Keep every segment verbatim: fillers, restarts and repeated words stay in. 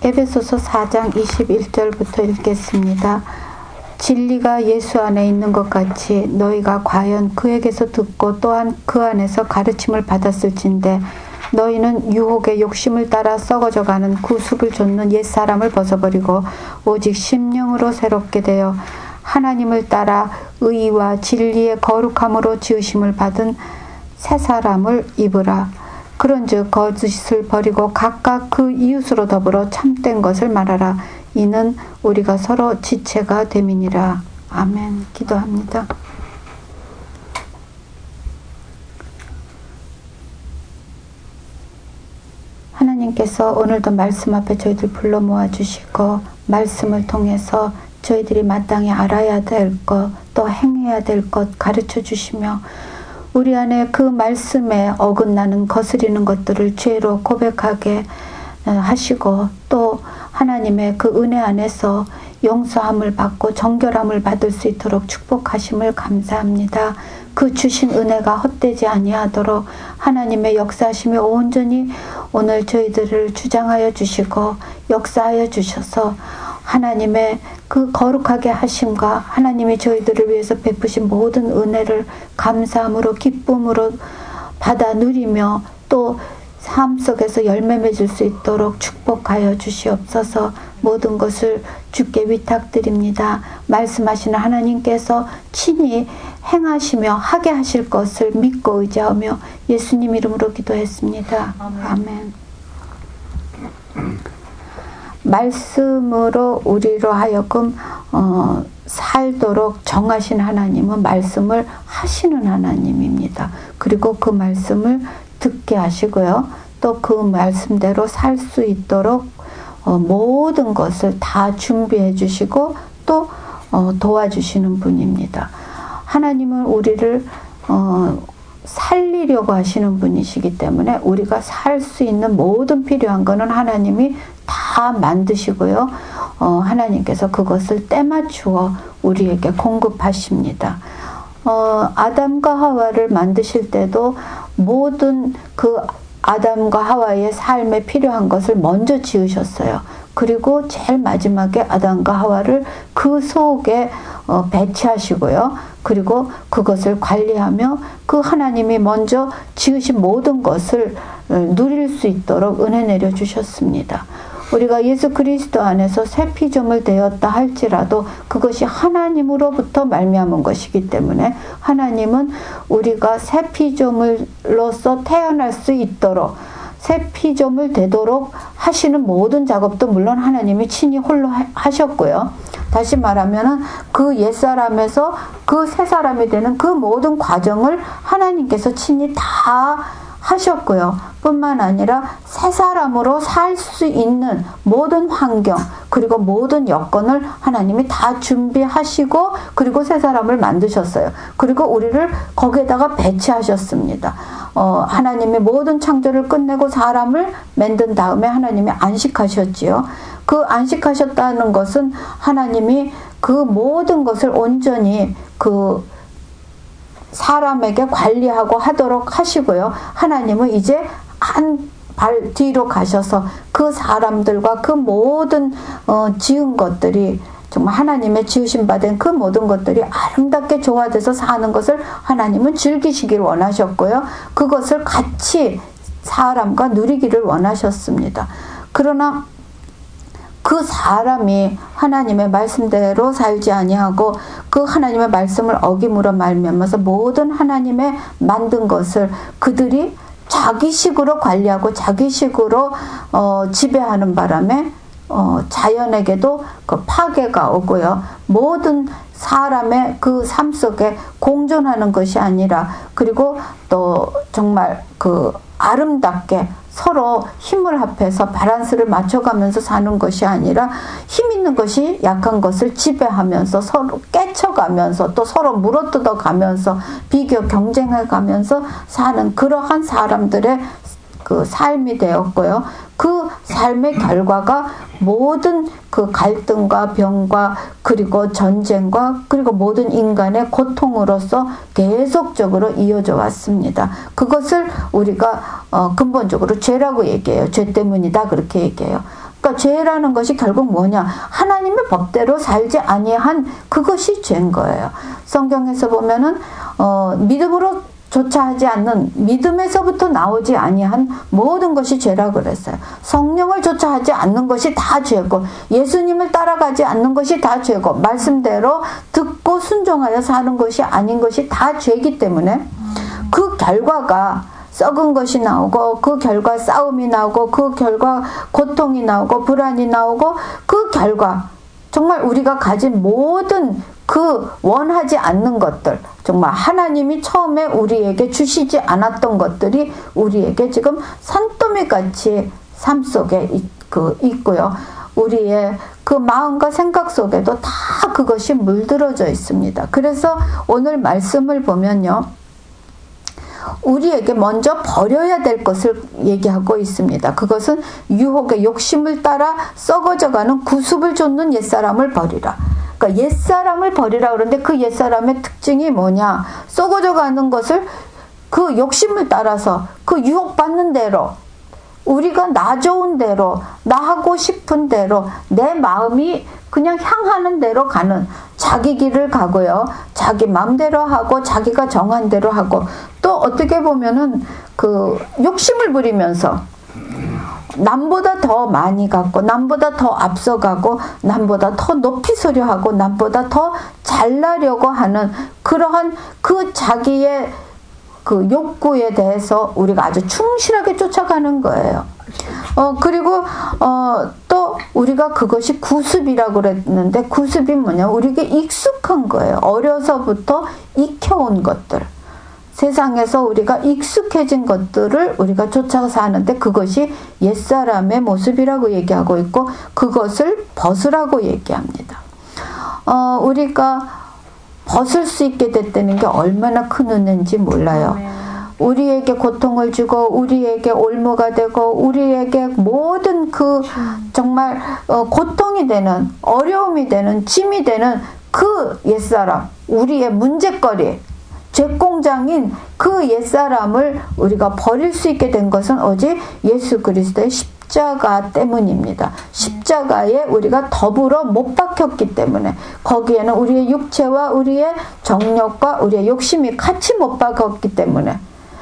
에베소서 사 장 이십일 절부터 읽겠습니다. 진리가 예수 안에 있는 것 같이 너희가 과연 그에게서 듣고 또한 그 안에서 가르침을 받았을진데 너희는 유혹의 욕심을 따라 썩어져가는 구습을 좇는 옛사람을 벗어버리고 오직 심령으로 새롭게 되어 하나님을 따라 의와 진리의 거룩함으로 지으심을 받은 새 사람을 입으라. 그런즉 거짓을 버리고 각각 그 이웃으로 더불어 참된 것을 말하라. 이는 우리가 서로 지체가 됨이니라. 아멘. 기도합니다. 하나님께서 오늘도 말씀 앞에 저희들 불러 모아주시고 말씀을 통해서 저희들이 마땅히 알아야 될 것, 또 행해야 될 것 가르쳐 주시며 우리 안에 그 말씀에 어긋나는 거스리는 것들을 죄로 고백하게 하시고 또 하나님의 그 은혜 안에서 용서함을 받고 정결함을 받을 수 있도록 축복하심을 감사합니다. 그 주신 은혜가 헛되지 아니하도록 하나님의 역사하심이 온전히 오늘 저희들을 주장하여 주시고 역사하여 주셔서 하나님의 그 거룩하게 하심과 하나님이 저희들을 위해서 베푸신 모든 은혜를 감사함으로 기쁨으로 받아 누리며 또 삶 속에서 열매 맺을 수 있도록 축복하여 주시옵소서. 모든 것을 주께 위탁드립니다. 말씀하시는 하나님께서 친히 행하시며 하게 하실 것을 믿고 의지하며 예수님 이름으로 기도했습니다. 아멘. 말씀으로 우리로 하여금 어, 살도록 정하신 하나님은 말씀을 하시는 하나님입니다. 그리고 그 말씀을 듣게 하시고요. 또 그 말씀대로 살 수 있도록 어, 모든 것을 다 준비해 주시고 또 어, 도와주시는 분입니다. 하나님은 우리를 어, 살리려고 하시는 분이시기 때문에 우리가 살 수 있는 모든 필요한 것은 하나님이 다 만드시고요. 어, 하나님께서 그것을 때맞추어 우리에게 공급하십니다. 어, 아담과 하와를 만드실 때도 모든 그 아담과 하와의 삶에 필요한 것을 먼저 지으셨어요. 그리고 제일 마지막에 아담과 하와를 그 속에 어, 배치하시고요. 그리고 그것을 관리하며 그 하나님이 먼저 지으신 모든 것을 누릴 수 있도록 은혜 내려주셨습니다. 우리가 예수 그리스도 안에서 새 피조물 되었다 할지라도 그것이 하나님으로부터 말미암은 것이기 때문에 하나님은 우리가 새 피조물로서 태어날 수 있도록 새 피조물 되도록 하시는 모든 작업도 물론 하나님이 친히 홀로 하셨고요. 다시 말하면 그 옛사람에서 그 새사람이 되는 그 모든 과정을 하나님께서 친히 다 하셨고요. 뿐만 아니라 새 사람으로 살 수 있는 모든 환경 그리고 모든 여건을 하나님이 다 준비하시고 그리고 새 사람을 만드셨어요. 그리고 우리를 거기에다가 배치하셨습니다. 어, 하나님이 모든 창조를 끝내고 사람을 만든 다음에 하나님이 안식하셨지요. 그 안식하셨다는 것은 하나님이 그 모든 것을 온전히 그 사람에게 관리하고 하도록 하시고요. 하나님은 이제 한 발 뒤로 가셔서 그 사람들과 그 모든 어, 지은 것들이 정말 하나님의 지으신 바 된 그 모든 것들이 아름답게 조화돼서 사는 것을 하나님은 즐기시길 원하셨고요. 그것을 같이 사람과 누리기를 원하셨습니다. 그러나 그 사람이 하나님의 말씀대로 살지 아니하고 그 하나님의 말씀을 어김으로 말미암아서 모든 하나님의 만든 것을 그들이 자기식으로 관리하고 자기식으로 어, 지배하는 바람에 어, 자연에게도 그 파괴가 오고요. 모든 사람의 그 삶 속에 공존하는 것이 아니라 그리고 또 정말 그 아름답게 서로 힘을 합해서 밸런스를 맞춰가면서 사는 것이 아니라 힘 있는 것이 약한 것을 지배하면서 서로 깨쳐가면서 또 서로 물어뜯어가면서 비교 경쟁해가면서 사는 그러한 사람들의 그 삶이 되었고요. 그 삶의 결과가 모든 그 갈등과 병과 그리고 전쟁과 그리고 모든 인간의 고통으로서 계속적으로 이어져 왔습니다. 그것을 우리가 어 근본적으로 죄라고 얘기해요. 죄 때문이다 그렇게 얘기해요. 그러니까 죄라는 것이 결국 뭐냐? 하나님의 법대로 살지 아니한 그것이 죄인 거예요. 성경에서 보면은 어, 믿음으로 조차 하지 않는, 믿음에서부터 나오지 아니한 모든 것이 죄라 그랬어요. 성령을 조차 하지 않는 것이 다 죄고, 예수님을 따라가지 않는 것이 다 죄고, 말씀대로 듣고 순종하여 사는 것이 아닌 것이 다 죄이기 때문에 그 결과가 썩은 것이 나오고, 그 결과 싸움이 나오고, 그 결과 고통이 나오고, 불안이 나오고, 그 결과 정말 우리가 가진 모든 그 원하지 않는 것들, 정말 하나님이 처음에 우리에게 주시지 않았던 것들이 우리에게 지금 산더미같이 삶 속에 그 있고요. 우리의 그 마음과 생각 속에도 다 그것이 물들어져 있습니다. 그래서 오늘 말씀을 보면요, 우리에게 먼저 버려야 될 것을 얘기하고 있습니다. 그것은 유혹의 욕심을 따라 썩어져가는 구습을 좇는 옛사람을 버리라. 그러니까 옛사람을 버리라 그러는데 그 옛사람의 특징이 뭐냐? 썩어져가는 것을 그 욕심을 따라서 그 유혹받는 대로, 우리가 나 좋은 대로, 나 하고 싶은 대로, 내 마음이 그냥 향하는 대로 가는 자기 길을 가고요. 자기 마음대로 하고 자기가 정한 대로 하고, 또 어떻게 보면은 그 욕심을 부리면서 남보다 더 많이 갖고, 남보다 더 앞서가고, 남보다 더 높이 서려 하고, 남보다 더 잘나려고 하는 그러한 그 자기의 그 욕구에 대해서 우리가 아주 충실하게 쫓아가는 거예요. 어, 그리고, 어, 또 우리가 그것이 구습이라고 그랬는데, 구습이 뭐냐? 우리에게 익숙한 거예요. 어려서부터 익혀온 것들. 세상에서 우리가 익숙해진 것들을 우리가 쫓아서 하는데 그것이 옛사람의 모습이라고 얘기하고 있고, 그것을 벗으라고 얘기합니다. 어, 우리가 벗을 수 있게 됐다는 게 얼마나 큰 은혜인지 몰라요. 우리에게 고통을 주고, 우리에게 올무가 되고, 우리에게 모든 그 정말 고통이 되는, 어려움이 되는, 짐이 되는 그 옛사람, 우리의 문제거리, 죄공장인 그 옛사람을 우리가 버릴 수 있게 된 것은 오직 예수 그리스도의 십자가 때문입니다. 십자가에 우리가 더불어 못 박혔기 때문에, 거기에는 우리의 육체와 우리의 정욕과 우리의 욕심이 같이 못 박혔기 때문에,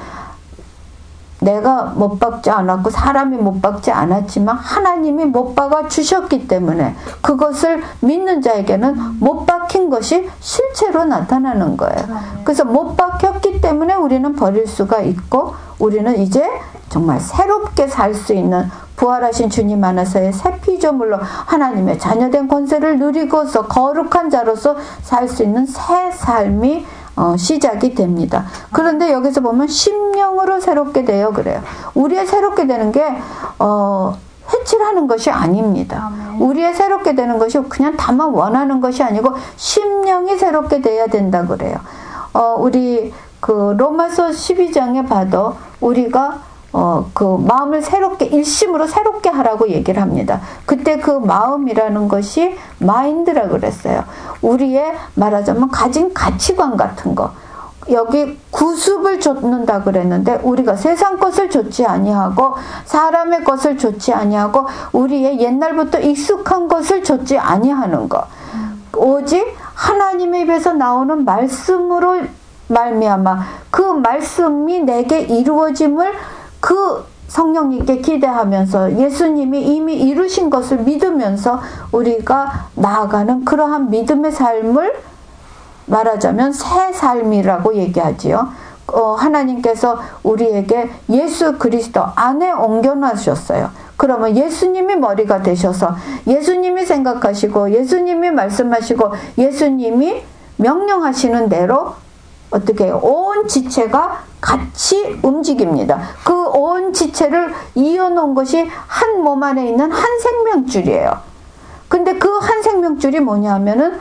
내가 못 박지 않았고 사람이 못 박지 않았지만 하나님이 못 박아 주셨기 때문에 그것을 믿는 자에게는 못 박힌 것이 실체로 나타나는 거예요. 그래서 못 박혔기 때문에 우리는 버릴 수가 있고, 우리는 이제 정말 새롭게 살 수 있는 부활하신 주님 안에서의 새 피조물로 하나님의 자녀된 권세를 누리고서 거룩한 자로서 살 수 있는 새 삶이 어, 시작이 됩니다. 그런데 여기서 보면 심령으로 새롭게 되어 그래요. 우리의 새롭게 되는 게 어, 회칠하는 것이 아닙니다. 아멘. 우리의 새롭게 되는 것이 그냥 다만 원하는 것이 아니고 심령이 새롭게 돼야 된다 그래요. 어, 우리 그 로마서 십이 장에 봐도 우리가 어, 그 마음을 새롭게, 일심으로 새롭게 하라고 얘기를 합니다. 그때 그 마음이라는 것이 마인드라 그랬어요. 우리의 말하자면 가진 가치관 같은 거. 여기 구습을 좇는다 그랬는데, 우리가 세상 것을 좇지 아니하고 사람의 것을 좇지 아니하고 우리의 옛날부터 익숙한 것을 좇지 아니하는 거. 오직 하나님의 입에서 나오는 말씀으로 말미암아 그 말씀이 내게 이루어짐을 그 성령님께 기대하면서 예수님이 이미 이루신 것을 믿으면서 우리가 나아가는 그러한 믿음의 삶을 말하자면 새 삶이라고 얘기하지요. 어, 하나님께서 우리에게 예수 그리스도 안에 옮겨놓으셨어요. 그러면 예수님이 머리가 되셔서 예수님이 생각하시고 예수님이 말씀하시고 예수님이 명령하시는 대로 어떻게 해요? 온 지체가 같이 움직입니다. 그 온 지체를 이어놓은 것이 한 몸 안에 있는 한 생명줄이에요. 근데 그 한 생명줄이 뭐냐 하면은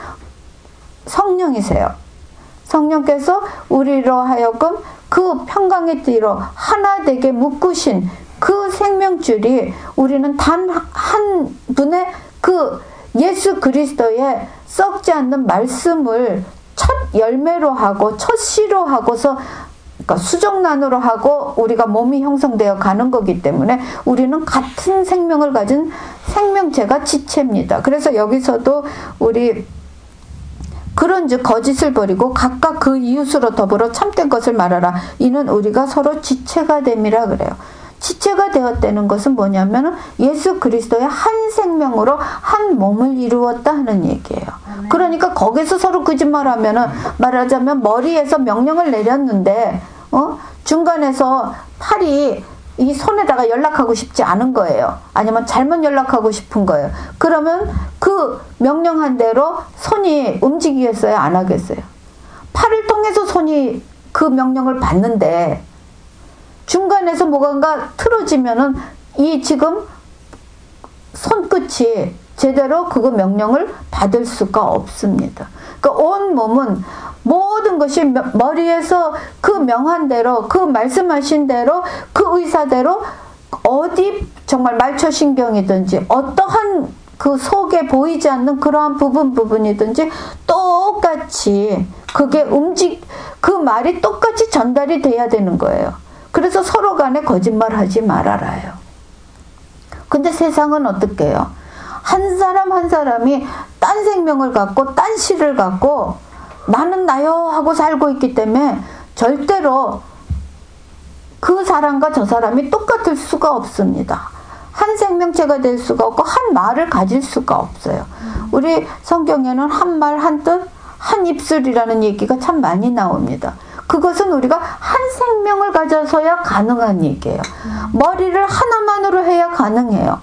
성령이세요. 성령께서 우리로 하여금 그 평강의 띠로 하나 되게 묶으신 그 생명줄이, 우리는 단 한 분의 그 예수 그리스도의 썩지 않는 말씀을 첫 열매로 하고 첫 씨로 하고서 그러니까 수정란으로 하고 우리가 몸이 형성되어 가는 거기 때문에 우리는 같은 생명을 가진 생명체가 지체입니다. 그래서 여기서도 우리 그런즉 거짓을 버리고 각각 그 이웃으로 더불어 참된 것을 말하라. 이는 우리가 서로 지체가 됨이라 그래요. 지체가 되었다는 것은 뭐냐면 예수 그리스도의 한 생명으로 한 몸을 이루었다 하는 얘기예요. 그러니까 거기서 서로 거짓말하면은 말하자면 머리에서 명령을 내렸는데 어? 중간에서 팔이 이 손에다가 연락하고 싶지 않은 거예요. 아니면 잘못 연락하고 싶은 거예요. 그러면 그 명령한 대로 손이 움직이겠어요? 안 하겠어요? 팔을 통해서 손이 그 명령을 받는데 중간에서 뭐가 틀어지면은 이 지금 손끝이 제대로 그거 명령을 받을 수가 없습니다. 그러니까 온 몸은 모든 것이 머리에서 그 명한 대로 그 말씀하신 대로 그 의사대로 어디 정말 말초신경이든지 어떠한 그 속에 보이지 않는 그러한 부분 부분이든지 똑같이 그게 움직 그 말이 똑같이 전달이 돼야 되는 거예요. 그래서 서로 간에 거짓말하지 말아라요. 근데 세상은 어떻게 해요? 한 사람 한 사람이 딴 생명을 갖고 딴 씨를 갖고 나는 나요 하고 살고 있기 때문에 절대로 그 사람과 저 사람이 똑같을 수가 없습니다. 한 생명체가 될 수가 없고 한 말을 가질 수가 없어요. 우리 성경에는 한 말 한 뜻 한 입술이라는 얘기가 참 많이 나옵니다. 그것은 우리가 한 생명을 가져서야 가능한 얘기예요. 머리를 하나만으로 해야 가능해요.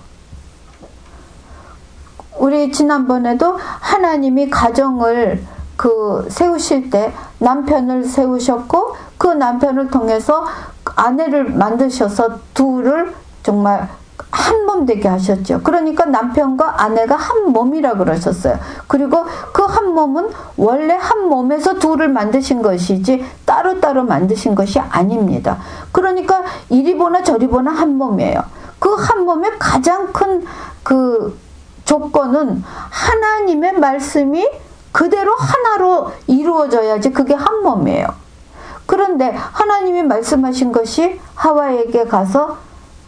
우리 지난번에도 하나님이 가정을 그 세우실 때 남편을 세우셨고 그 남편을 통해서 아내를 만드셔서 둘을 정말 한 몸 되게 하셨죠. 그러니까 남편과 아내가 한 몸이라 그러셨어요. 그리고 그 한 몸은 원래 한 몸에서 둘을 만드신 것이지 따로따로 만드신 것이 아닙니다. 그러니까 이리 보나 저리 보나 한 몸이에요. 그 한 몸의 가장 큰 그 조건은 하나님의 말씀이 그대로 하나로 이루어져야지 그게 한 몸이에요. 그런데 하나님이 말씀하신 것이 하와에게 가서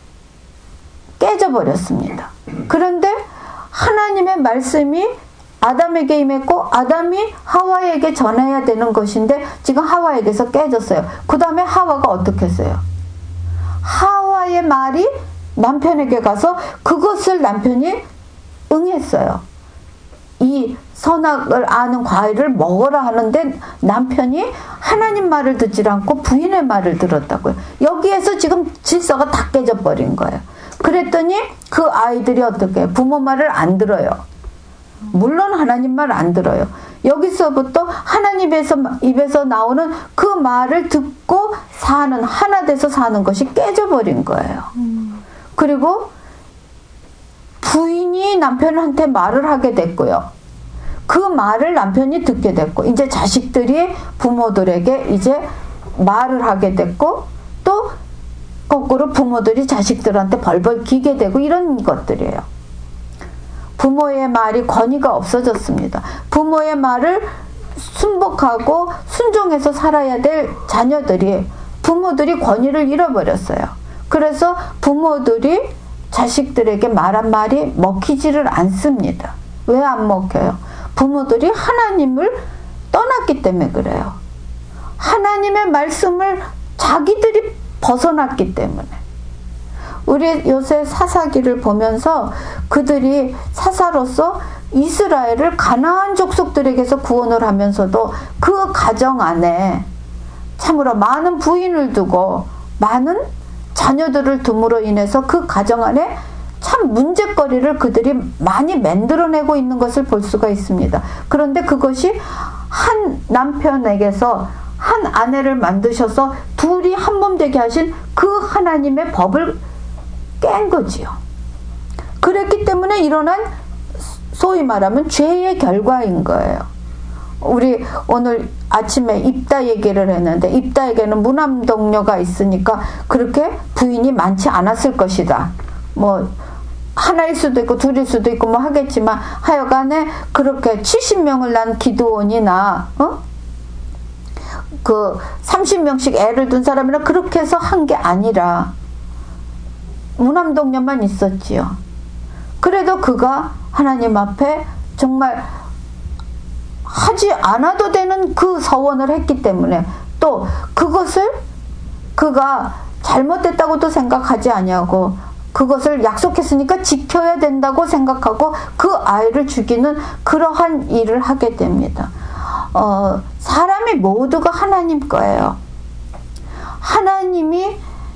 깨져버렸습니다. 그런데 하나님의 말씀이 아담에게 임했고 아담이 하와에게 전해야 되는 것인데 지금 하와에게서 깨졌어요. 그 다음에 하와가 어떻게 했어요? 하와의 말이 남편에게 가서 그것을 남편이 응했어요. 이 선악을 아는 과일을 먹어라 하는데 남편이 하나님 말을 듣지 않고 부인의 말을 들었다고요. 여기에서 지금 질서가 다 깨져버린 거예요. 그랬더니 그 아이들이 어떻게 해요? 부모 말을 안 들어요. 물론 하나님 말 안 들어요. 여기서부터 하나님에서 입에서 나오는 그 말을 듣고 사는 하나 돼서 사는 것이 깨져버린 거예요. 그리고 부인이 남편한테 말을 하게 됐고요. 그 말을 남편이 듣게 됐고 이제 자식들이 부모들에게 이제 말을 하게 됐고 또 거꾸로 부모들이 자식들한테 벌벌 기게 되고 이런 것들이에요. 부모의 말이 권위가 없어졌습니다. 부모의 말을 순복하고 순종해서 살아야 될 자녀들이 부모들이 권위를 잃어버렸어요. 그래서 부모들이 자식들에게 말한 말이 먹히지를 않습니다. 왜 안 먹혀요? 부모들이 하나님을 떠났기 때문에 그래요. 하나님의 말씀을 자기들이 벗어났기 때문에. 우리 요새 사사기를 보면서 그들이 사사로서 이스라엘을 가나안 족속들에게서 구원을 하면서도 그 가정 안에 참으로 많은 부인을 두고 많은 자녀들을 둠으로 인해서 그 가정 안에 참 문제거리를 그들이 많이 만들어내고 있는 것을 볼 수가 있습니다. 그런데 그것이 한 남편에게서 한 아내를 만드셔서 둘이 한 몸 되게 하신 그 하나님의 법을 깬 거지요. 그랬기 때문에 일어난 소위 말하면 죄의 결과인 거예요. 우리 오늘 아침에 입다 얘기를 했는데 입다에게는 무남동녀가 있으니까 그렇게 부인이 많지 않았을 것이다. 뭐 하나일 수도 있고 둘일 수도 있고 뭐 하겠지만 하여간에 그렇게 칠십 명을 낳은 기드온이나 어? 그 삼십 명씩 애를 둔 사람이라 그렇게 해서 한 게 아니라 무남동녀만 있었지요. 그래도 그가 하나님 앞에 정말 하지 않아도 되는 그 서원을 했기 때문에 또 그것을 그가 잘못됐다고도 생각하지 아니하고 그것을 약속했으니까 지켜야 된다고 생각하고 그 아이를 죽이는 그러한 일을 하게 됩니다. 어, 사람이 모두가 하나님 거예요. 하나님이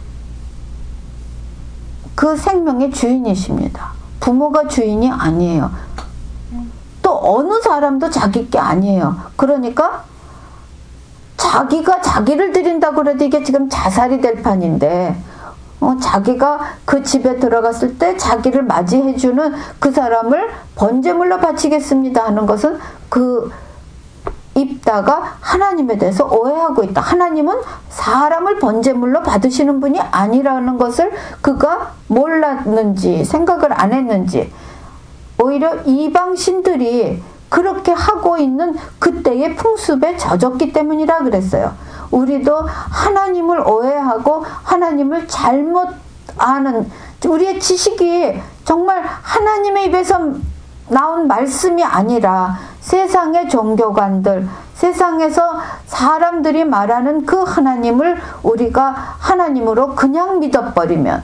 그 생명의 주인이십니다. 부모가 주인이 아니에요. 또 어느 사람도 자기 게 아니에요. 그러니까 자기가 자기를 드린다고 그래도 이게 지금 자살이 될 판인데 어, 자기가 그 집에 들어갔을 때 자기를 맞이해주는 그 사람을 번제물로 바치겠습니다 하는 것은 그 입다가 하나님에 대해서 오해하고 있다. 하나님은 사람을 번제물로 받으시는 분이 아니라는 것을 그가 몰랐는지 생각을 안 했는지 오히려 이방신들이 그렇게 하고 있는 그때의 풍습에 젖었기 때문이라 그랬어요. 우리도 하나님을 오해하고 하나님을 잘못 아는 우리의 지식이 정말 하나님의 입에서 나온 말씀이 아니라 세상의 종교관들, 세상에서 사람들이 말하는 그 하나님을 우리가 하나님으로 그냥 믿어버리면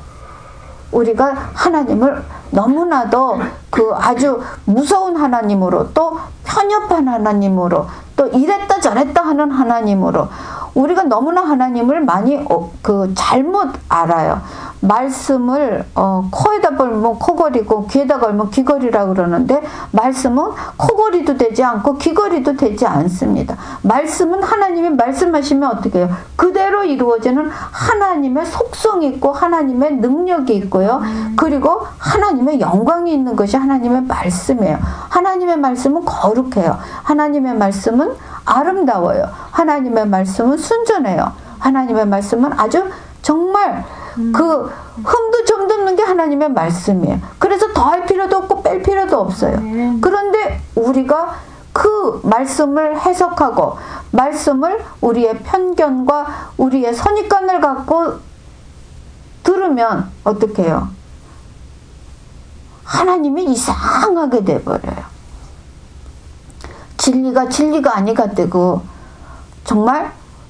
우리가 하나님을 너무나도 그 아주 무서운 하나님으로 또 편협한 하나님으로 또 이랬다 저랬다 하는 하나님으로 우리가 너무나 하나님을 많이 어, 그 잘못 알아요. 말씀을 어, 코에다 걸면 코걸이고 귀에다 걸면 귀걸이라 그러는데 말씀은 코걸이도 되지 않고 귀걸이도 되지 않습니다. 말씀은 하나님이 말씀하시면 어떻게 해요? 그대로 이루어지는 하나님의 속성이 있고 하나님의 능력이 있고요. 그리고 하나님의 영광이 있는 것이 하나님의 말씀이에요. 하나님의 말씀은 거룩해요. 하나님의 말씀은 아름다워요. 하나님의 말씀은 순전해요. 하나님의 말씀은 아주 정말 그 흠도 점도 없는 게 하나님의 말씀이에요. 그래서 더할 필요도 없고 뺄 필요도 없어요. 그런데 우리가 그 말씀을 해석하고 말씀을 우리의 편견과 우리의 선입관을 갖고 들으면 어떻게 해요? 하나님이 이상하게 돼버려요. 진리가 진리가 아니가 되고 정말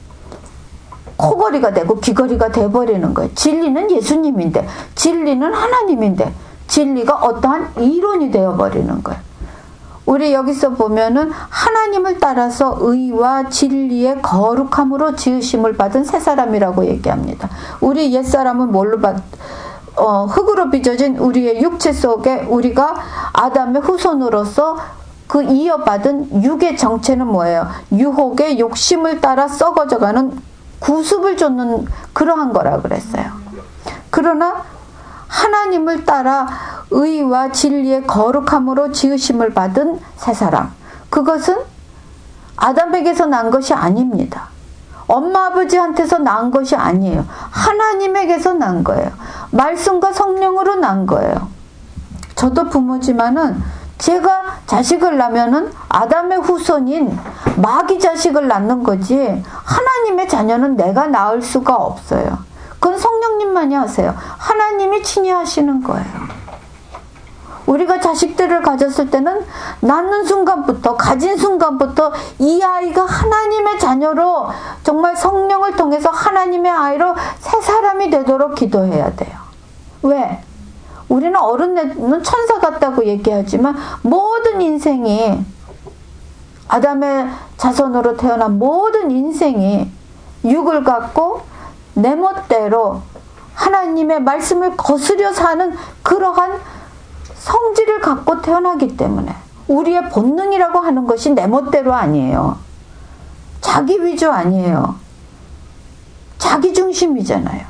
코걸이가 되고 귀걸이가 돼버리는 거예요. 진리는 예수님인데 진리는 하나님인데 진리가 어떠한 이론이 되어버리는 거예요. 우리 여기서 보면은 하나님을 따라서 의와 진리의 거룩함으로 지으심을 받은 새 사람이라고 얘기합니다. 우리 옛사람은 뭘로 받 어, 흙으로 빚어진 우리의 육체 속에 우리가 아담의 후손으로서 그 이어받은 육의 정체는 뭐예요? 유혹의 욕심을 따라 썩어져가는 구습을 쫓는 그러한 거라 그랬어요. 그러나 하나님을 따라 의와 진리의 거룩함으로 지으심을 받은 새 사람. 그것은 아담에게서 난 것이 아닙니다. 엄마 아버지한테서 난 것이 아니에요. 하나님에게서 난 거예요. 말씀과 성령으로 난 거예요. 저도 부모지만은 제가 자식을 낳으면은 아담의 후손인 마귀 자식을 낳는 거지 하나님의 자녀는 내가 낳을 수가 없어요. 그건 성령님만이 하세요. 하나님이 친히 하시는 거예요. 우리가 자식들을 가졌을 때는 낳는 순간부터 가진 순간부터 이 아이가 하나님의 자녀로 정말 성령을 통해서 하나님의 아이로 새 사람이 되도록 기도해야 돼요. 왜? 우리는 어른은 천사 같다고 얘기하지만 모든 인생이 아담의 자손으로 태어난 모든 인생이 육을 갖고 내 멋대로 하나님의 말씀을 거스려 사는 그러한 성질을 갖고 태어나기 때문에 우리의 본능이라고 하는 것이 내 멋대로 아니에요. 자기 위주 아니에요. 자기 중심이잖아요.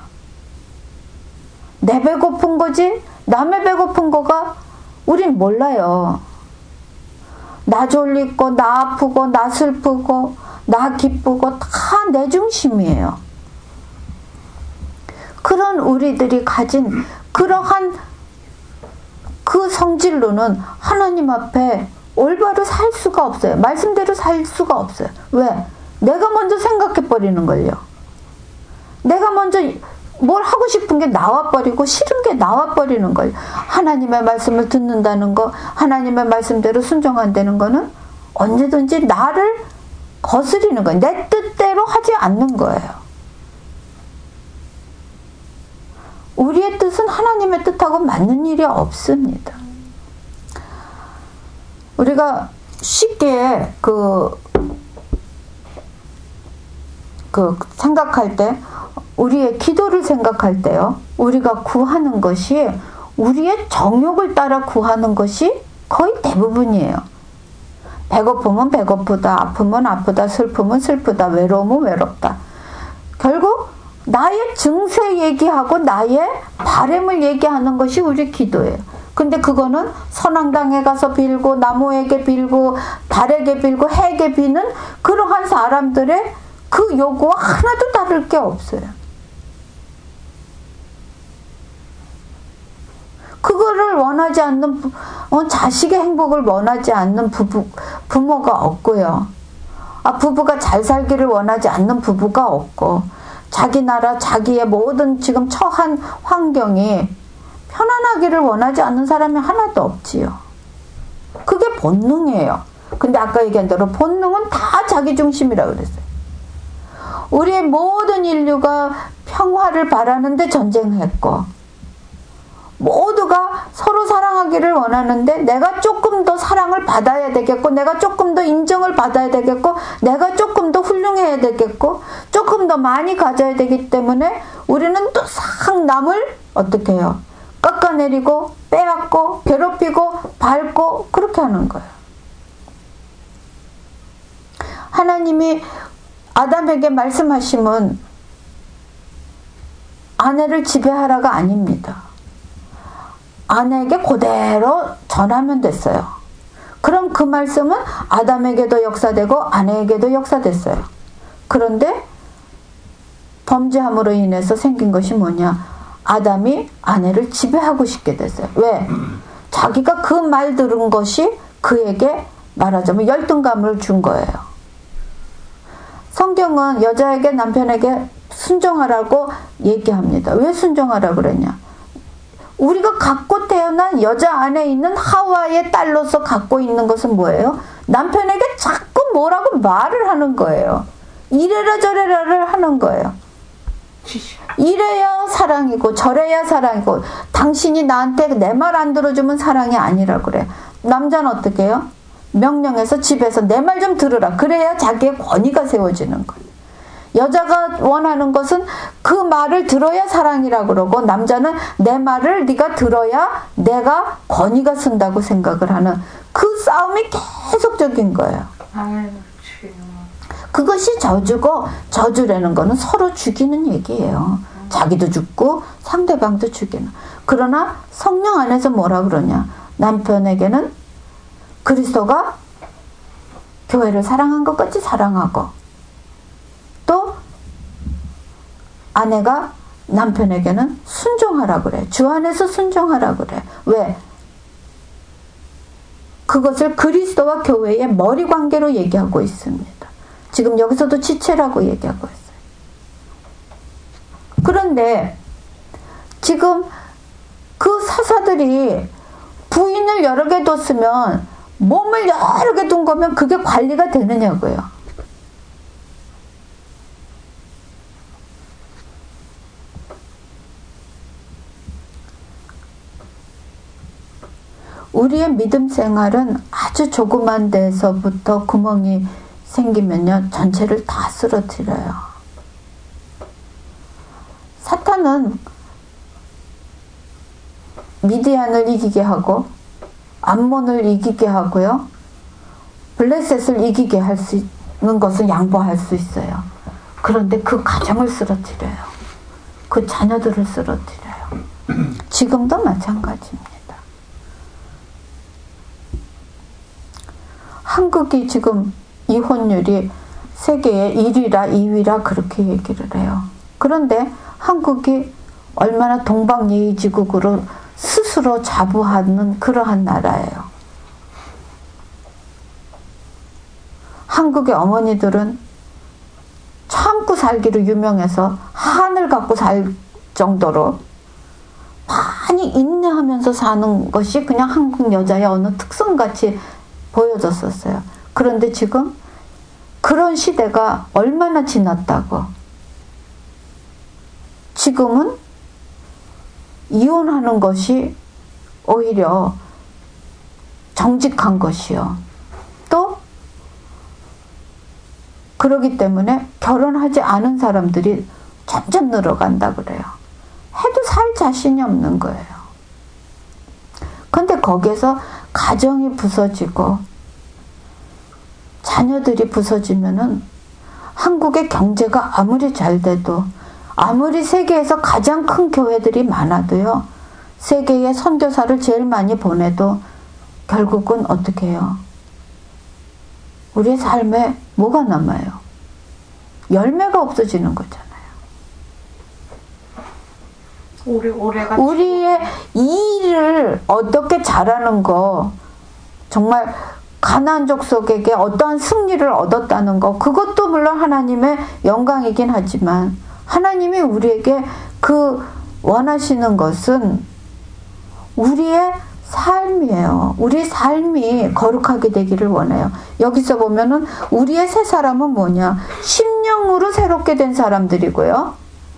내 배고픈 거지 남의 배고픈 거가 우린 몰라요. 나 졸리고 나 아프고 나 슬프고 나 기쁘고 다 내 중심이에요. 그런 우리들이 가진 그러한 그 성질로는 하나님 앞에 올바로 살 수가 없어요. 말씀대로 살 수가 없어요. 왜? 내가 먼저 생각해버리는 걸요. 내가 먼저 뭘 하고 싶은 게 나와버리고 싫은 게 나와버리는 걸. 하나님의 말씀을 듣는다는 거, 하나님의 말씀대로 순종한다는 거는 언제든지 나를 거스리는 거예요. 내 뜻대로 하지 않는 거예요. 우리의 뜻은 하나님의 뜻하고 맞는 일이 없습니다. 우리가 쉽게 그, 그 생각할 때, 우리의 기도를 생각할 때요, 우리가 구하는 것이 우리의 정욕을 따라 구하는 것이 거의 대부분이에요. 배고프면 배고프다, 아프면 아프다, 슬프면 슬프다, 외로우면 외롭다. 결국 나의 증세 얘기하고 나의 바램을 얘기하는 것이 우리 기도예요. 근데 그거는 선앙당에 가서 빌고, 나무에게 빌고, 달에게 빌고, 해에게 비는 그러한 사람들의 그 요구와 하나도 다를 게 없어요. 그거를 원하지 않는, 어, 자식의 행복을 원하지 않는 부부, 부모가 없고요. 아, 부부가 잘 살기를 원하지 않는 부부가 없고, 자기 나라, 자기의 모든 지금 처한 환경이 편안하기를 원하지 않는 사람이 하나도 없지요. 그게 본능이에요. 근데 아까 얘기한 대로 본능은 다 자기 중심이라고 그랬어요. 우리의 모든 인류가 평화를 바라는데 전쟁했고, 모두가 서로 사랑하기를 원하는데 내가 조금 더 사랑을 받아야 되겠고, 내가 조금 더 인정을 받아야 되겠고, 내가 조금 더 훌륭해야 되겠고, 조금 더 많이 가져야 되기 때문에 우리는 또 싹 남을 어떻게 해요? 깎아내리고 빼앗고 괴롭히고 밟고 그렇게 하는 거예요. 하나님이 아담에게 말씀하심은 아내를 지배하라가 아닙니다. 아내에게 그대로 전하면 됐어요. 그럼 그 말씀은 아담에게도 역사되고 아내에게도 역사됐어요. 그런데 범죄함으로 인해서 생긴 것이 뭐냐? 아담이 아내를 지배하고 싶게 됐어요. 왜? 자기가 그 말 들은 것이 그에게 말하자면 열등감을 준 거예요. 성경은 여자에게 남편에게 순종하라고 얘기합니다. 왜 순종하라고 그러냐? 우리가 갖고 태어난 여자 안에 있는 하와의 딸로서 갖고 있는 것은 뭐예요? 남편에게 자꾸 뭐라고 말을 하는 거예요. 이래라 저래라를 하는 거예요. 이래야 사랑이고 저래야 사랑이고, 당신이 나한테 내 말 안 들어주면 사랑이 아니라고 그래. 남자는 어떻게 해요? 명령해서 집에서 내 말 좀 들으라. 그래야 자기의 권위가 세워지는 거예요. 여자가 원하는 것은 그 말을 들어야 사랑이라고 그러고, 남자는 내 말을 네가 들어야 내가 권위가 쓴다고 생각을 하는 그 싸움이 계속적인 거예요. 그것이 저주고, 저주라는 거는 서로 죽이는 얘기예요. 자기도 죽고 상대방도 죽이는. 그러나 성령 안에서 뭐라 그러냐? 남편에게는 그리스도가 교회를 사랑한 것 같이 사랑하고, 또 아내가 남편에게는 순종하라 그래. 주 안에서 순종하라 그래. 왜? 그것을 그리스도와 교회의 머리 관계로 얘기하고 있습니다. 지금 여기서도 지체라고 얘기하고 있어요. 그런데 지금 그 사사들이 부인을 여러 개 뒀으면, 몸을 여러 개 둔 거면 그게 관리가 되느냐고요. 우리의 믿음 생활은 아주 조그만 데서부터 구멍이 생기면요, 전체를 다 쓰러뜨려요. 사탄은 미디안을 이기게 하고, 암몬을 이기게 하고요, 블레셋을 이기게 할 수 있는 것은 양보할 수 있어요. 그런데 그 가정을 쓰러뜨려요. 그 자녀들을 쓰러뜨려요. 지금도 마찬가지입니다. 한국이 지금 이혼율이 세계의 일 위라 이 위라 그렇게 얘기를 해요. 그런데 한국이 얼마나 동방예의지국으로 스스로 자부하는 그러한 나라예요. 한국의 어머니들은 살기로 유명해서 한을 갖고 살 정도로 많이 인내하면서 사는 것이 그냥 한국 여자의 어느 특성같이 보여졌었어요. 그런데 지금 그런 시대가 얼마나 지났다고. 지금은 이혼하는 것이 오히려 정직한 것이요. 또 그러기 때문에 결혼하지 않은 사람들이 점점 늘어간다 그래요. 해도 살 자신이 없는 거예요. 근데 거기에서 가정이 부서지고 자녀들이 부서지면은 한국의 경제가 아무리 잘 돼도, 아무리 세계에서 가장 큰 교회들이 많아도요, 세계에 선교사를 제일 많이 보내도 결국은 어떻게 해요? 우리의 삶에 뭐가 남아요? 열매가 없어지는 거잖아요. 오래, 오래가 우리의 일을 어떻게 잘하는 거, 정말 가나안 족속에게 어떠한 승리를 얻었다는 거, 그것도 물론 하나님의 영광이긴 하지만 하나님이 우리에게 그 원하시는 것은 우리의 삶이에요. 우리 삶이 거룩하게 되기를 원해요. 여기서 보면은 우리의 새 사람은 뭐냐? 심령으로 새롭게 된 사람들이고요.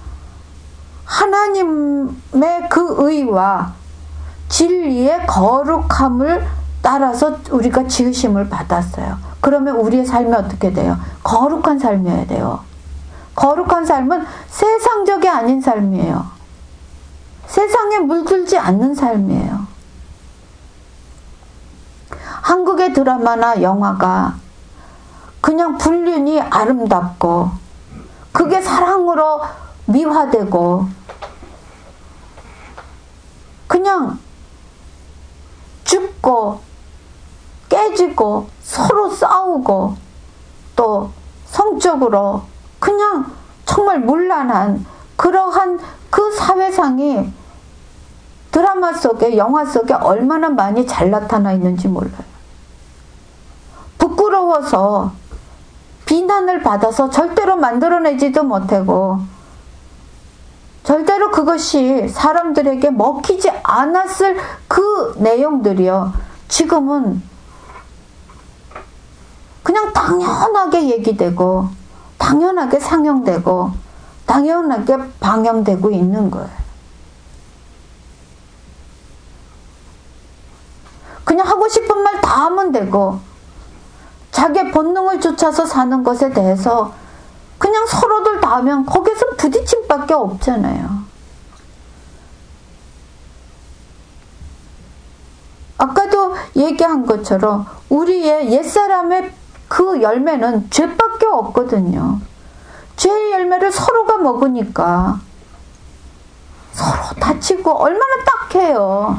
하나님의 그 의와 진리의 거룩함을 따라서 우리가 지으심을 받았어요. 그러면 우리의 삶이 어떻게 돼요? 거룩한 삶이어야 돼요. 거룩한 삶은 세상적이 아닌 삶이에요. 세상에 물들지 않는 삶이에요. 한국의 드라마나 영화가 그냥 불륜이 아름답고 그게 사랑으로 미화되고 그냥 죽고 깨지고 서로 싸우고 또 성적으로 그냥 정말 문란한 그러한 그 사회상이 드라마 속에, 영화 속에 얼마나 많이 잘 나타나 있는지 몰라요. 부끄러워서 비난을 받아서 절대로 만들어내지도 못하고 절대로 그것이 사람들에게 먹히지 않았을 그 내용들이요. 지금은 그냥 당연하게 얘기되고 당연하게 상영되고 당연하게 방영되고 있는 거예요. 그냥 하고 싶은 말 다 하면 되고 자기의 본능을 쫓아서 사는 것에 대해서 그냥 서로들 다 하면 거기서 부딪힘밖에 없잖아요. 아까도 얘기한 것처럼 우리의 옛사람의 그 열매는 죄밖에 없거든요. 죄의 열매를 서로가 먹으니까 서로 다치고 얼마나 딱해요.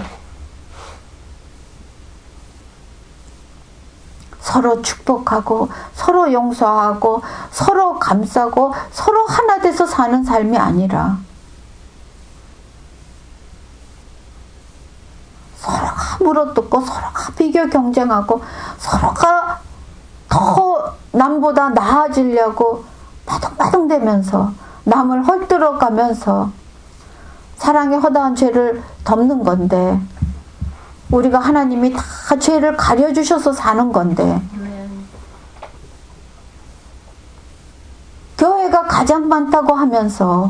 서로 축복하고 서로 용서하고 서로 감싸고 서로 하나 돼서 사는 삶이 아니라 서로가 물어뜯고 서로가 비교 경쟁하고 서로가 더 남보다 나아지려고 바둥바둥대면서 남을 헐뜯어가면서 사랑의 허다한 죄를 덮는 건데 우리가 하나님이 다 죄를 가려주셔서 사는 건데 교회가 가장 많다고 하면서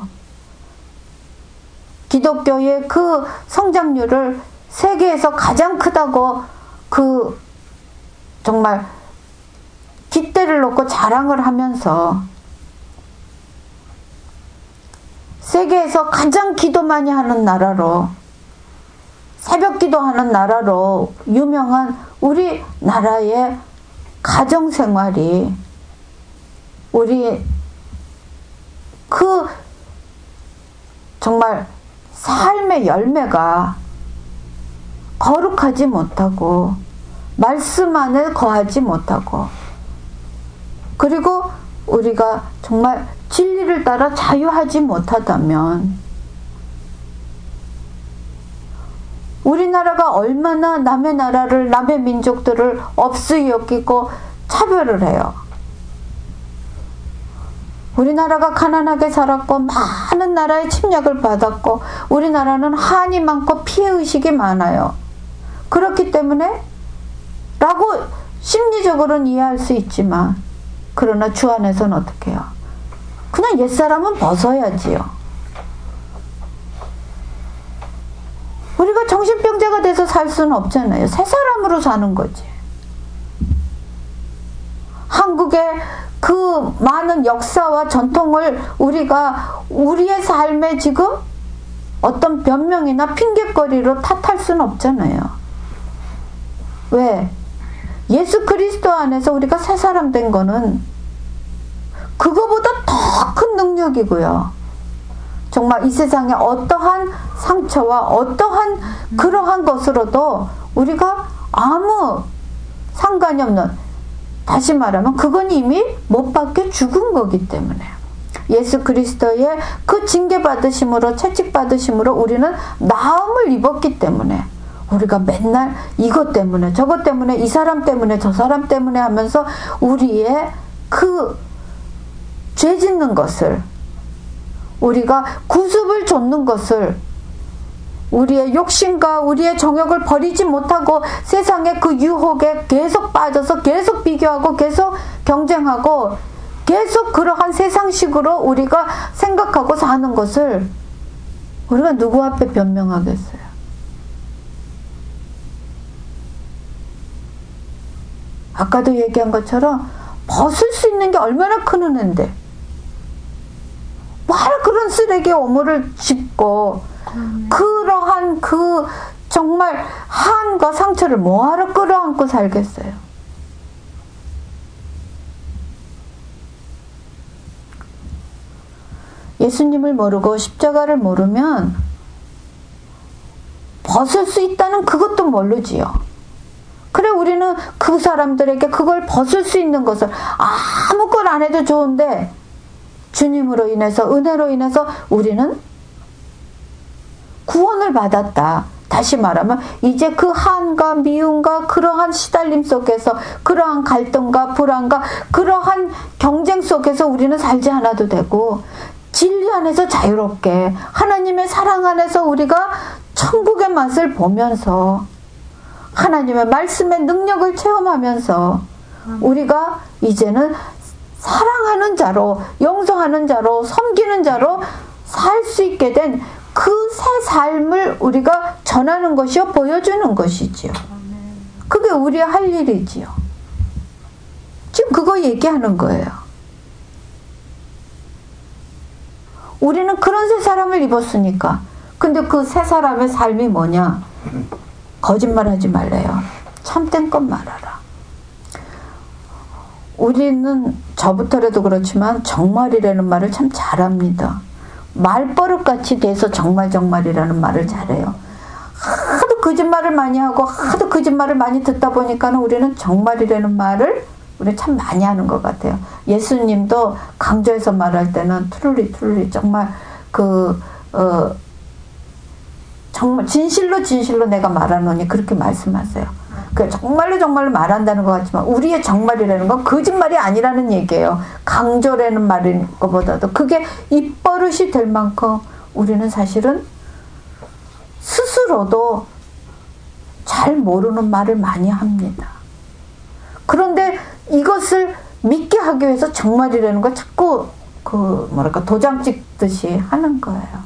기독교의 그 성장률을 세계에서 가장 크다고 그 정말 깃대를 놓고 자랑을 하면서 세계에서 가장 기도 많이 하는 나라로 새벽 기도하는 나라로 유명한 우리나라의 가정생활이 우리 그 정말 삶의 열매가 거룩하지 못하고 말씀 안에 거하지 못하고 그리고 우리가 정말 진리를 따라 자유하지 못하다면 우리나라가 얼마나 남의 나라를 남의 민족들을 없이 여기고 차별을 해요. 우리나라가 가난하게 살았고 많은 나라의 침략을 받았고 우리나라는 한이 많고 피해의식이 많아요. 그렇기 때문에 라고 심리적으로는 이해할 수 있지만 그러나 주 안에서는 어떻게 해요? 그냥 옛사람은 벗어야지요. 우리가 정신병자가 돼서 살 수는 없잖아요. 새 사람으로 사는 거지. 한국의 그 많은 역사와 전통을 우리가 우리의 삶에 지금 어떤 변명이나 핑계거리로 탓할 수는 없잖아요. 왜? 예수 그리스도 안에서 우리가 새 사람 된 거는 그거보다 더 큰 능력이고요. 정말 이 세상에 어떠한 상처와 어떠한 그러한 것으로도 우리가 아무 상관이 없는, 다시 말하면 그건 이미 못 박혀 죽은 거기 때문에 예수 그리스도의 그 징계받으심으로 채찍받으심으로 우리는 나음을 입었기 때문에 우리가 맨날 이것 때문에 저것 때문에 이 사람 때문에 저 사람 때문에 하면서 우리의 그 죄 짓는 것을, 우리가 구습을 좇는 것을, 우리의 욕심과 우리의 정욕을 버리지 못하고 세상의 그 유혹에 계속 빠져서 계속 비교하고 계속 경쟁하고 계속 그러한 세상식으로 우리가 생각하고 사는 것을 우리가 누구 앞에 변명하겠어요? 아까도 얘기한 것처럼 벗을 수 있는 게 얼마나 큰 은혜인데 뭐하러 그런 쓰레기에 오물을 짚고 음. 그러한 그 정말 한과 상처를 뭐하러 끌어안고 살겠어요? 예수님을 모르고 십자가를 모르면 벗을 수 있다는 그것도 모르지요. 그래 우리는 그 사람들에게 그걸 벗을 수 있는 것을 아무 걸 안 해도 좋은데 주님으로 인해서, 은혜로 인해서 우리는 구원을 받았다. 다시 말하면 이제 그 한과 미움과 그러한 시달림 속에서, 그러한 갈등과 불안과 그러한 경쟁 속에서 우리는 살지 않아도 되고 진리 안에서 자유롭게 하나님의 사랑 안에서 우리가 천국의 맛을 보면서 하나님의 말씀의 능력을 체험하면서 우리가 이제는 사랑하는 자로, 용서하는 자로, 섬기는 자로 살 수 있게 된 그 새 삶을 우리가 전하는 것이요, 보여주는 것이지요. 그게 우리의 할 일이지요. 지금 그거 얘기하는 거예요. 우리는 그런 새 사람을 입었으니까. 근데 그 새 사람의 삶이 뭐냐? 거짓말하지 말래요. 참된 것 말하라. 우리는 저부터라도 그렇지만 정말이라는 말을 참 잘합니다. 말버릇같이 돼서 정말 정말이라는 말을 잘해요. 하도 거짓말을 많이 하고 하도 거짓말을 많이 듣다 보니까는 우리는 정말이라는 말을 우리 참 많이 하는 것 같아요. 예수님도 강조해서 말할 때는 트루리 트루리 정말 그 어, 정말 진실로 진실로 내가 말하노니 그렇게 말씀하세요. 그 정말로 정말로 말한다는 것 같지만 우리의 정말이라는 건 거짓말이 아니라는 얘기예요. 강조라는 말인 것보다도 그게 입버릇이 될 만큼 우리는 사실은 스스로도 잘 모르는 말을 많이 합니다. 그런데 이것을 믿게 하기 위해서 정말이라는 걸 자꾸 그 뭐랄까 도장 찍듯이 하는 거예요.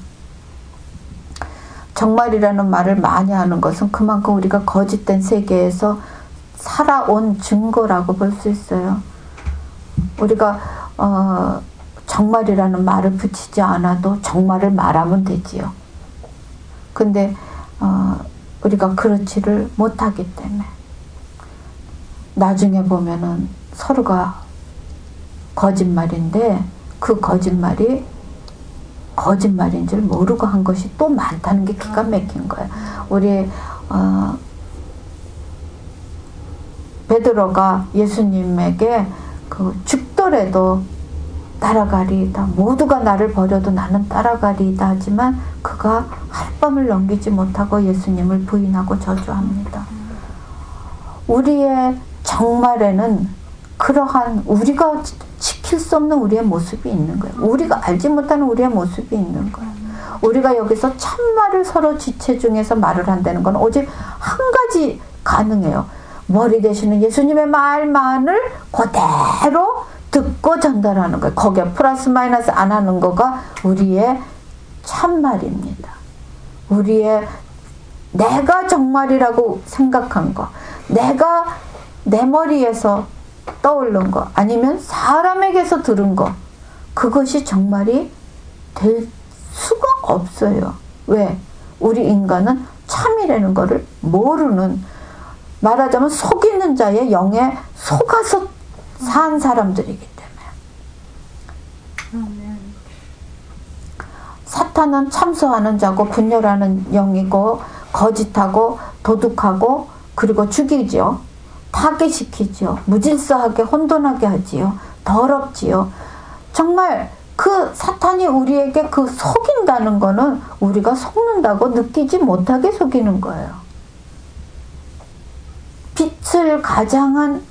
정말이라는 말을 많이 하는 것은 그만큼 우리가 거짓된 세계에서 살아온 증거라고 볼 수 있어요. 우리가 어, 정말이라는 말을 붙이지 않아도 정말을 말하면 되지요. 근데 어, 우리가 그렇지를 못하기 때문에 나중에 보면은 서로가 거짓말인데 그 거짓말이 거짓말인 줄 모르고 한 것이 또 많다는 게 기가 막힌 거예요. 우리 어, 베드로가 예수님에게 그 죽더라도 따라가리이다. 모두가 나를 버려도 나는 따라가리이다 하지만 그가 하룻밤을 넘기지 못하고 예수님을 부인하고 저주합니다. 우리의 정말에는 그러한 우리가 지키 지킬 수 없는 우리의 모습이 있는 거예요. 우리가 알지 못하는 우리의 모습이 있는 거예요. 우리가 여기서 참말을 서로 지체 중에서 말을 한다는 건 오직 한 가지 가능해요. 머리 되시는 예수님의 말만을 그대로 듣고 전달하는 거예요. 거기에 플러스 마이너스 안 하는 거가 우리의 참말입니다. 우리의 내가 정말이라고 생각한 거, 내가 내 머리에서 떠오른 거, 아니면 사람에게서 들은 거, 그것이 정말이 될 수가 없어요. 왜? 우리 인간은 참이라는 거를 모르는, 말하자면 속이는 자의 영에 속아서 산 사람들이기 때문에. 사탄은 참소하는 자고 분열하는 영이고 거짓하고 도둑하고 그리고 죽이지요. 파괴시키지요. 무질서하게 혼돈하게 하지요. 더럽지요. 정말 그 사탄이 우리에게 그 속인다는 거는 우리가 속는다고 느끼지 못하게 속이는 거예요. 빛을 가장한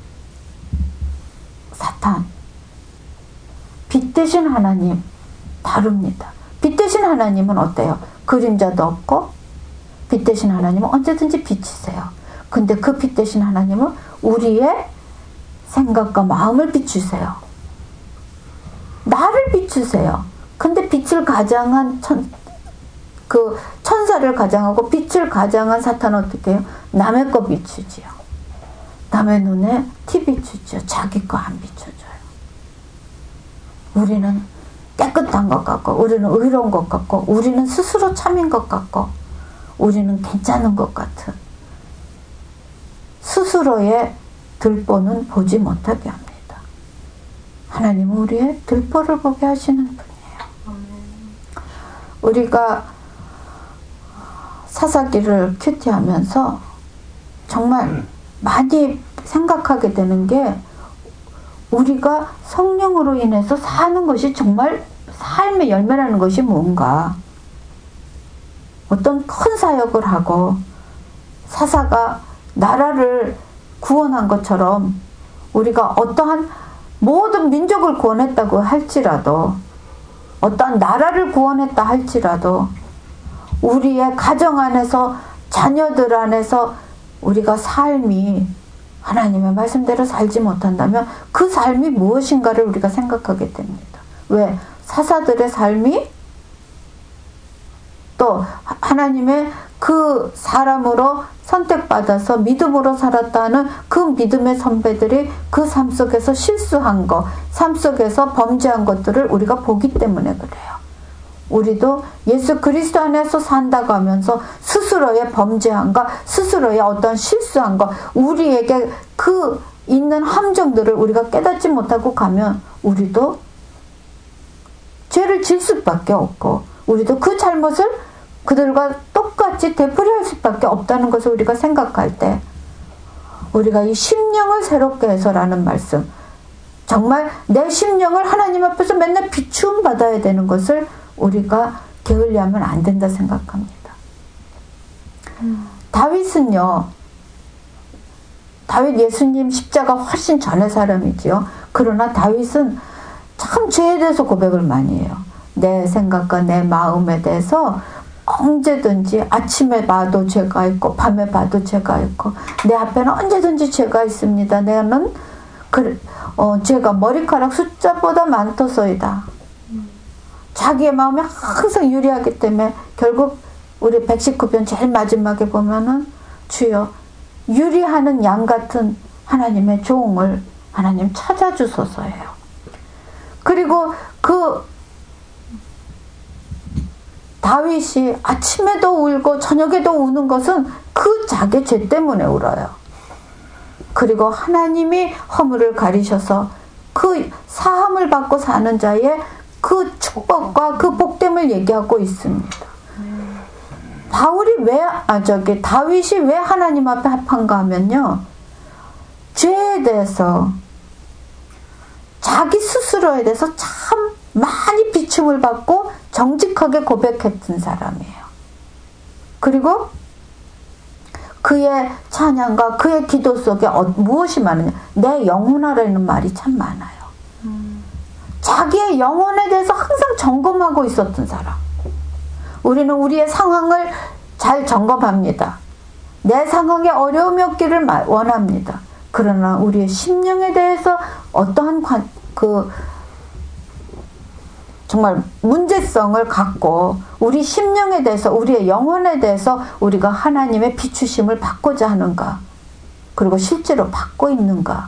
사탄, 빛 대신 하나님 다릅니다. 빛 대신 하나님은 어때요? 그림자도 없고 빛 대신 하나님은 언제든지 빛이세요. 근데 그 빛 대신 하나님은 우리의 생각과 마음을 비추세요. 나를 비추세요. 근데 빛을 가장한 천, 그 천사를 가장하고 빛을 가장한 사탄은 어떻게 해요? 남의 거 비추지요. 남의 눈에 티 비추죠. 자기 거 안 비춰줘요. 우리는 깨끗한 것 같고, 우리는 의로운 것 같고, 우리는 스스로 참인 것 같고, 우리는 괜찮은 것 같은 스스로의 들보는 보지 못하게 합니다. 하나님은 우리의 들보를 보게 하시는 분이에요. 우리가 사사기를 큐티하면서 정말 많이 생각하게 되는 게, 우리가 성령으로 인해서 사는 것이 정말 삶의 열매라는 것이 뭔가. 어떤 큰 사역을 하고 사사가 나라를 구원한 것처럼 우리가 어떠한 모든 민족을 구원했다고 할지라도, 어떠한 나라를 구원했다 할지라도 우리의 가정 안에서, 자녀들 안에서 우리가 삶이 하나님의 말씀대로 살지 못한다면 그 삶이 무엇인가를 우리가 생각하게 됩니다. 왜? 사사들의 삶이 또 하나님의 그 사람으로 선택받아서 믿음으로 살았다는 그 믿음의 선배들이 그 삶 속에서 실수한 것, 삶 속에서 범죄한 것들을 우리가 보기 때문에 그래요. 우리도 예수 그리스도 안에서 산다고 하면서 스스로의 범죄한 것, 스스로의 어떤 실수한 것, 우리에게 그 있는 함정들을 우리가 깨닫지 못하고 가면 우리도 죄를 질 수밖에 없고, 우리도 그 잘못을 그들과 똑같이 되풀이할 수밖에 없다는 것을 우리가 생각할 때, 우리가 이 심령을 새롭게 해서라는 말씀, 정말 내 심령을 하나님 앞에서 맨날 비추음 받아야 되는 것을 우리가 게을리하면 안 된다 생각합니다. 음. 다윗은요, 다윗 예수님 십자가 훨씬 전의 사람이지요. 그러나 다윗은 참 죄에 대해서 고백을 많이 해요. 내 생각과 내 마음에 대해서 언제든지 아침에 봐도 죄가 있고 밤에 봐도 죄가 있고 내 앞에는 언제든지 죄가 있습니다. 내는 그, 어, 죄가 머리카락 숫자보다 많도소이다. 자기의 마음에 항상 유리하기 때문에 결국 우리 백십구 편 제일 마지막에 보면은 주여 유리하는 양 같은 하나님의 종을 하나님 찾아주소서예요. 그리고 그 다윗이 아침에도 울고 저녁에도 우는 것은 그 자기 죄 때문에 울어요. 그리고 하나님이 허물을 가리셔서 그 사함을 받고 사는 자의 그 축복과 그 복됨을 얘기하고 있습니다. 바울이 왜, 아, 저기, 다윗이 왜 하나님 앞에 합한가 하면요, 죄에 대해서, 자기 스스로에 대해서 참 많이 비춤을 받고 정직하게 고백했던 사람이에요. 그리고 그의 찬양과 그의 기도 속에 어, 무엇이 많으냐, 내 영혼아라는 말이 참 많아요. 음. 자기의 영혼에 대해서 항상 점검하고 있었던 사람. 우리는 우리의 상황을 잘 점검합니다. 내 상황에 어려움이 없기를 원합니다. 그러나 우리의 심령에 대해서 어떠한 관, 그 정말 문제성을 갖고 우리 심령에 대해서, 우리의 영혼에 대해서 우리가 하나님의 비추심을 받고자 하는가, 그리고 실제로 받고 있는가.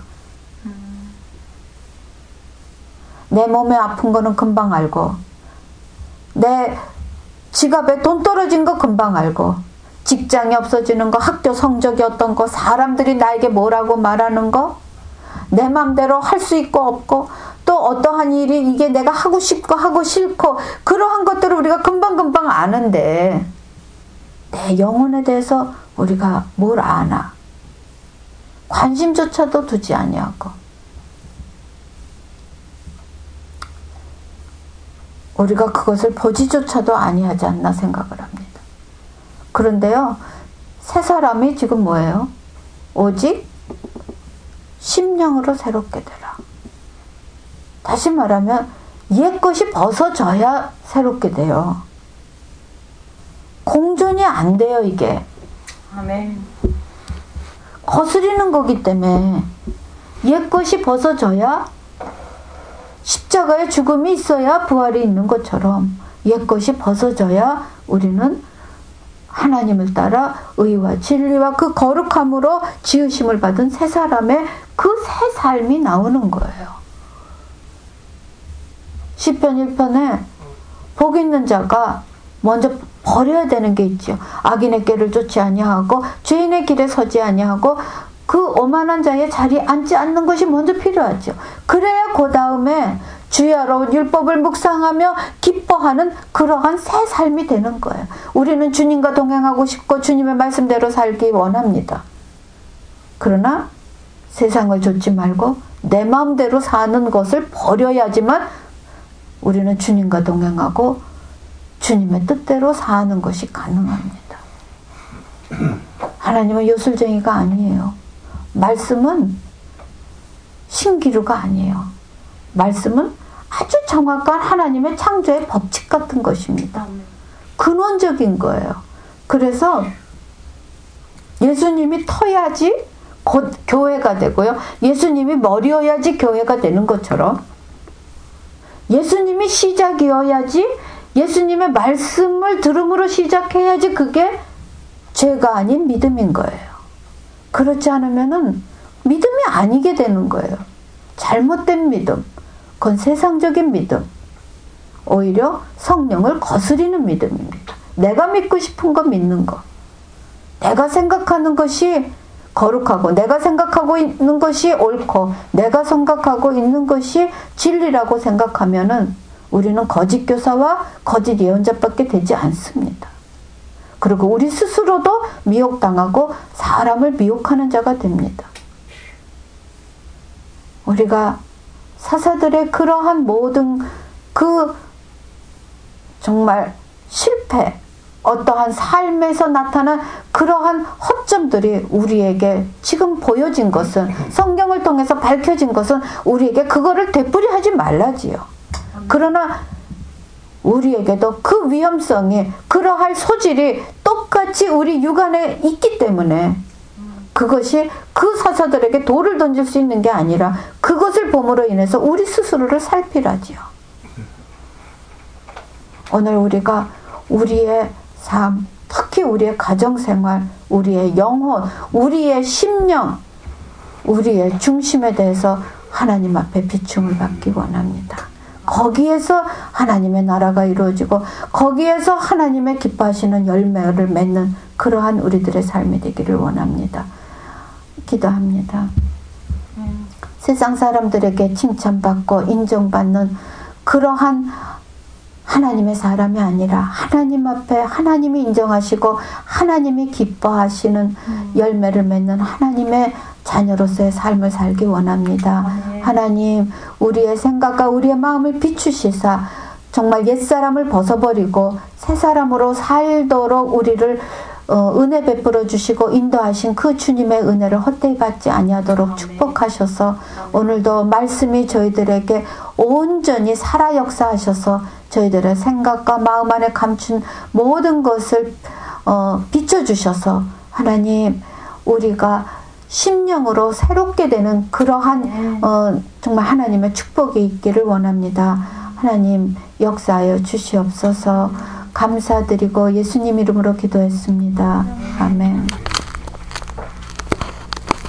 내 몸에 아픈 거는 금방 알고, 내 지갑에 돈 떨어진 거 금방 알고, 직장이 없어지는 거, 학교 성적이 어떤 거, 사람들이 나에게 뭐라고 말하는 거, 내 맘대로 할 수 있고 없고, 또 어떠한 일이 이게 내가 하고 싶고 하고 싫고, 그러한 것들을 우리가 금방금방 아는데 내 영혼에 대해서 우리가 뭘 아나? 관심조차도 두지 아니하고, 우리가 그것을 보지조차도 아니하지 않나 생각을 합니다. 그런데요, 새 사람이 지금 뭐예요? 오직 심령으로 새롭게 되라. 다시 말하면 옛것이 벗어져야 새롭게 돼요. 공존이 안 돼요, 이게. 아멘. 거스리는 거기 때문에 옛것이 벗어져야, 십자가의 죽음이 있어야 부활이 있는 것처럼 옛것이 벗어져야 우리는 하나님을 따라 의와 진리와 그 거룩함으로 지으심을 받은 새 사람의 그 새 삶이 나오는 거예요. 시편 일 편에 복 있는 자가 먼저 버려야 되는 게 있죠. 악인의 길을 쫓지 아니하고 죄인의 길에 서지 아니하고 그 오만한 자의 자리에 앉지 않는 것이 먼저 필요하죠. 그래야 그 다음에 주야로 율법을 묵상하며 기뻐하는 그러한 새 삶이 되는 거예요. 우리는 주님과 동행하고 싶고 주님의 말씀대로 살기 원합니다. 그러나 세상을 좇지 말고 내 마음대로 사는 것을 버려야지만 우리는 주님과 동행하고 주님의 뜻대로 사는 것이 가능합니다. 하나님은 요술쟁이가 아니에요. 말씀은 신기루가 아니에요. 말씀은 아주 정확한 하나님의 창조의 법칙 같은 것입니다. 근원적인 거예요. 그래서 예수님이 터야지 곧 교회가 되고요. 예수님이 머리여야지 교회가 되는 것처럼, 예수님이 시작이어야지, 예수님의 말씀을 들음으로 시작해야지 그게 죄가 아닌 믿음인 거예요. 그렇지 않으면은 믿음이 아니게 되는 거예요. 잘못된 믿음, 그건 세상적인 믿음, 오히려 성령을 거스리는 믿음입니다. 내가 믿고 싶은 거 믿는 거, 내가 생각하는 것이 거룩하고 내가 생각하고 있는 것이 옳고 내가 생각하고 있는 것이 진리라고 생각하면은 우리는 거짓 교사와 거짓 예언자밖에 되지 않습니다. 그리고 우리 스스로도 미혹당하고 사람을 미혹하는 자가 됩니다. 우리가 사사들의 그러한 모든 그 정말 실패, 어떠한 삶에서 나타난 그러한 허점들이 우리에게 지금 보여진 것은, 성경을 통해서 밝혀진 것은 우리에게 그거를 되풀이하지 말라지요. 그러나 우리에게도 그 위험성이, 그러할 소질이 똑같이 우리 육안에 있기 때문에 그것이 그 사사들에게 돌을 던질 수 있는 게 아니라 그것을 봄으로 인해서 우리 스스로를 살피라지요. 오늘 우리가 우리의 삶, 특히 우리의 가정생활, 우리의 영혼, 우리의 심령, 우리의 중심에 대해서 하나님 앞에 비춤을 받기 원합니다. 거기에서 하나님의 나라가 이루어지고 거기에서 하나님의 기뻐하시는 열매를 맺는 그러한 우리들의 삶이 되기를 원합니다. 기도합니다. 음. 세상 사람들에게 칭찬받고 인정받는 그러한 하나님의 사람이 아니라 하나님 앞에 하나님이 인정하시고 하나님이 기뻐하시는 음. 열매를 맺는 하나님의 자녀로서의 삶을 살기 원합니다. 아, 네. 하나님, 우리의 생각과 우리의 마음을 비추시사 정말 옛사람을 벗어버리고 새사람으로 살도록 우리를 어, 은혜 베풀어 주시고 인도하신 그 주님의 은혜를 헛되이 받지 아니하도록 축복하셔서 오늘도 말씀이 저희들에게 온전히 살아 역사하셔서 저희들의 생각과 마음 안에 감춘 모든 것을 어, 비춰주셔서 하나님 우리가 심령으로 새롭게 되는 그러한 어, 정말 하나님의 축복이 있기를 원합니다. 하나님 역사하여 주시옵소서. 감사드리고 예수님 이름으로 기도했습니다. 아멘.